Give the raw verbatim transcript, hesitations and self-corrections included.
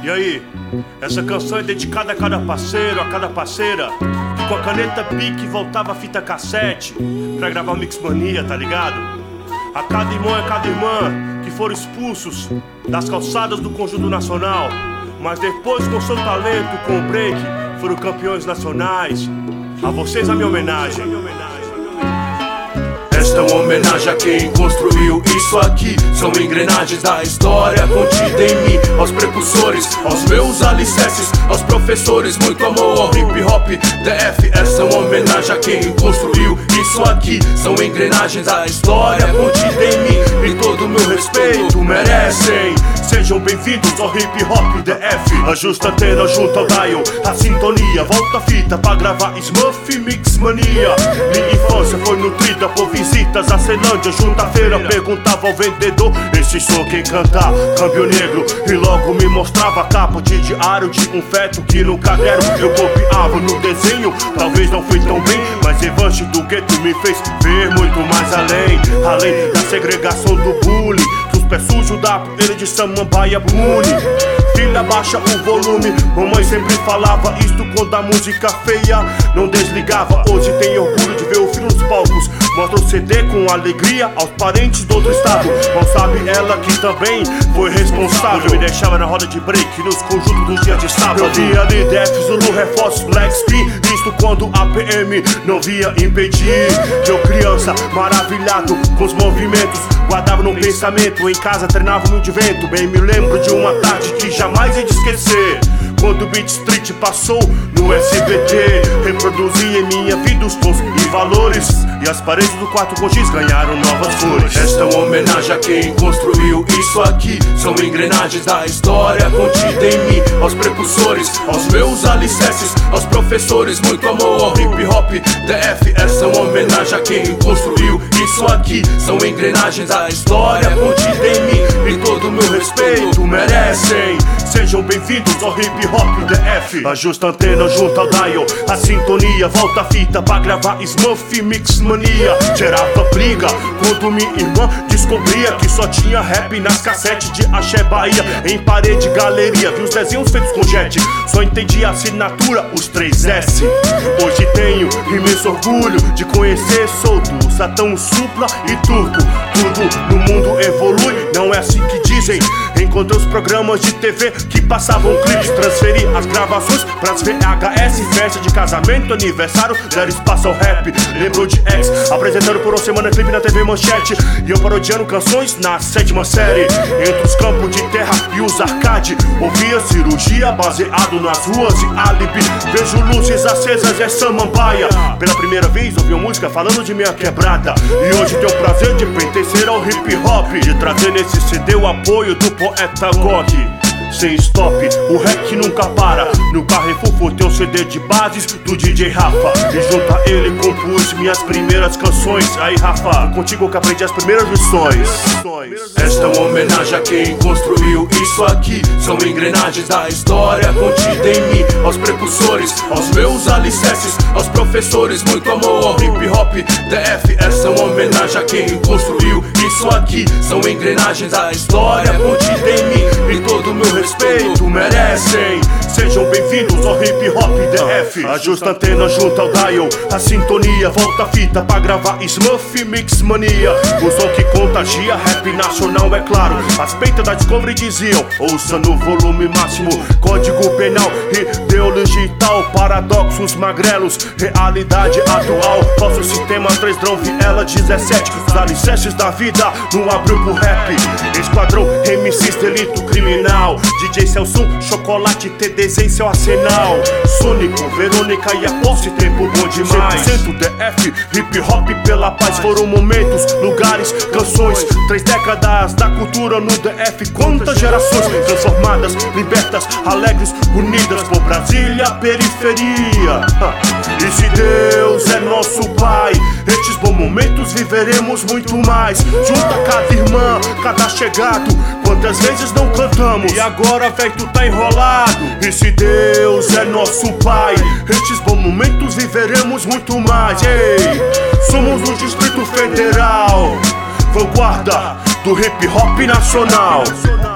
E aí, essa canção é dedicada a cada parceiro, a cada parceira que com a caneta Bic voltava a fita cassete pra gravar o Mix Mania, tá ligado? A cada irmão e a cada irmã que foram expulsos das calçadas do Conjunto Nacional, mas depois com seu talento, com o break, foram campeões nacionais. A vocês a minha homenagem. Esta é uma homenagem a quem construiu isso aqui. São engrenagens da história contida em mim. Aos precursores, aos meus alicerces, aos professores, muito amor ao hip hop D F. Esta é uma homenagem a quem construiu isso aqui. São engrenagens da história contida em mim. E todo o meu respeito merecem. Sejam bem-vindos ao hip hop D F. Ajusta a antena junto ao dial, a sintonia. Volta a fita pra gravar Smurf Mix Mania. Minha infância foi nutrida por visitas à Ceilândia. Junto à feira perguntava ao vendedor: esse sou quem canta? Câmbio negro. E logo me mostrava a capa de diário de um feto que no caderno eu copiava no desenho. Talvez não fui tão bem, mas revanche do gueto me fez ver muito mais além. Além da segregação do bullying, dos pés sujos da poeira de Samambaia Bune. Filha, baixa o volume. Mamãe sempre falava isto quando a música feia não desligava. Hoje tem orgulho de ver o filho nos palcos. Mostra o C D com alegria aos parentes do outro estado. Mal sabe ela que também foi responsável. Me deixava na roda de break nos conjuntos dos dias de sábado. Eu via ali Def, Zulu, Reforço, Black Spin. Isto quando a P M não via impedir. Eu criança, maravilhado com os movimentos, guardava no pensamento. Em casa treinava muito de vento. Bem me lembro de uma tarde que jamais hei de esquecer, quando o Beat Street passou no S B T. Reproduzia em minha vida os tons e valores, e as paredes do quarto com giz ganharam novas cores. Esta é uma homenagem a quem construiu isso aqui. São engrenagens da história contida em mim. Aos precursores, aos meus alicerces, aos professores, muito amor ao hip hop D F. Esta é uma homenagem a quem construiu isso aqui. São engrenagens da história contida em mim. E todo o meu respeito merecem. Sejam bem-vindos ao hip hop D F. Ajusta a antena junto ao dial, a sintonia. Volta a fita pra gravar Smurf Mix Mania. Gerava briga quando minha irmã descobria que só tinha rap nas cassetes de Axé Bahia. Em parede, galeria, vi os desenhos feitos com jet. Só entendi a assinatura, os três S. Hoje tenho imenso orgulho de conhecer Solto, Satão, Supla e Turco. Tudo no mundo evolui, não é assim que dizem. Encontrei os programas de T V que passavam clipes. Transferi as gravações pras V H S. Festa de casamento, aniversário, deram espaço ao rap. Lembrou de X, apresentando por uma semana clipe na T V Manchete. E eu parodiando canções na sétima série. Entre os campos de terra e os arcade, ouvia cirurgia baseado nas ruas e álibi. Vejo luzes acesas, é Samambaia. Pela primeira vez ouvi uma música falando de minha quebrada. E hoje tenho o prazer de pertencer ao hip hop, de trazer nesse C D o apoio do poeta Gog. Sem stop, o rec nunca para. No Carrefour tem um C D de bases do D J Rafa. E junto a ele compus minhas primeiras canções. Aí Rafa, contigo que aprendi as primeiras lições. Esta é uma homenagem a quem construiu isso aqui. São engrenagens da história contida em mim. Aos precursores, aos meus alicerces, aos professores, muito amor ao hip hop D F. Esta é uma homenagem a quem construiu isso aqui. São engrenagens da história contida em mim. E todo o meu respeito merecem. Sejam bem-vindos ao hip hop D F. Ajusta a antena junto ao dial, a sintonia. Volta a fita pra gravar Smurf Mix Mania. O som que contagia, rap nacional é claro. As peitas da Discovery diziam: ouça no volume máximo. Código penal, ideologia e tal, paradoxos magrelos, realidade atual. Nosso sistema três drão, viela dezessete. Os alicerces da vida não abriu pro rap. Esquadrão, M Cs, delito criminal. D J Celso, chocolate, T D Z em seu arsenal. Sônico, Verônica e a Posse, tempo bom demais. cem por cento D F, hip hop pela paz. Foram momentos, lugares, canções. Três décadas da cultura no D F. Quantas gerações transformadas, libertas, alegres, unidas por Brasília, periferia. E se Deus é nosso Pai, estes bons momentos viveremos muito mais. Junto a cada irmã, cada chegado. Quantas vezes não cantamos e agora véi tu tá enrolado. E se Deus é nosso Pai, estes bons momentos viveremos muito mais. Ei, somos o Distrito Federal, vanguarda do hip hop nacional.